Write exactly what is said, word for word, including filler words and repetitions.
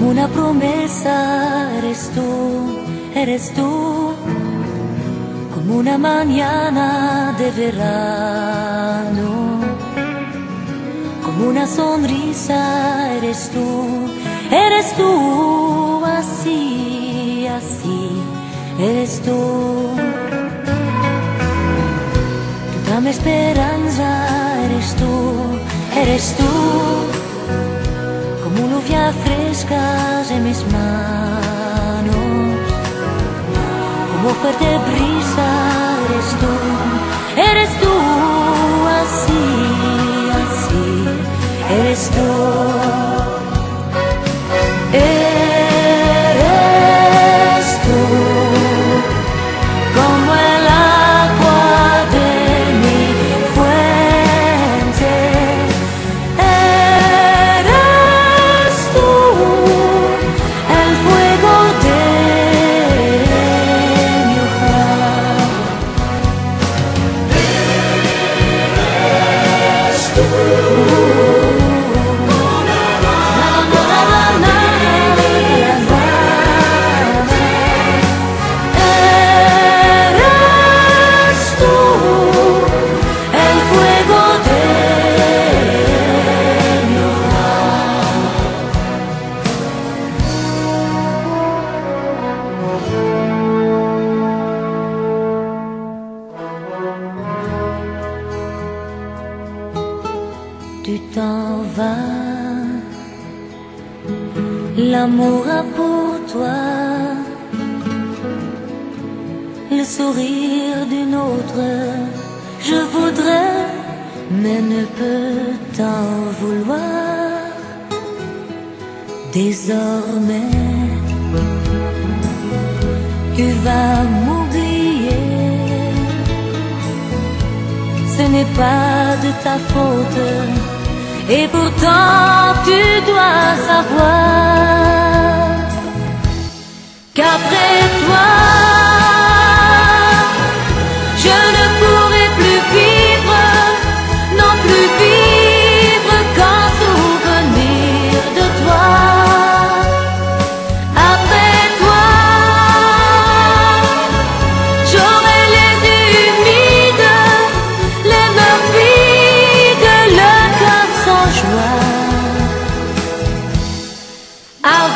una promesa eres tú, eres tú, como una mañana de verano, como una sonrisa eres tú, eres tú, así, así, eres tú. Toda mi esperanza eres tú, eres tú. Como lluvia fresca en mis manos, como fuerte brisa eres tú, eres tú, así, así, eres tú. Eres tú, como el agua de mi fuente. Tu t'en vas, l'amour a pour toi le sourire d'une autre. Je voudrais, mais ne peux t'en vouloir. Désormais, tu vas m'oublier. Ce n'est pas de ta faute. Et pourtant tu dois savoir qu'après toi je ne pourrai plus vivre, non plus vivre qu'en souvenir de toi. Après toi j'aurai les yeux humides, les mains vides, le cœur sans joie.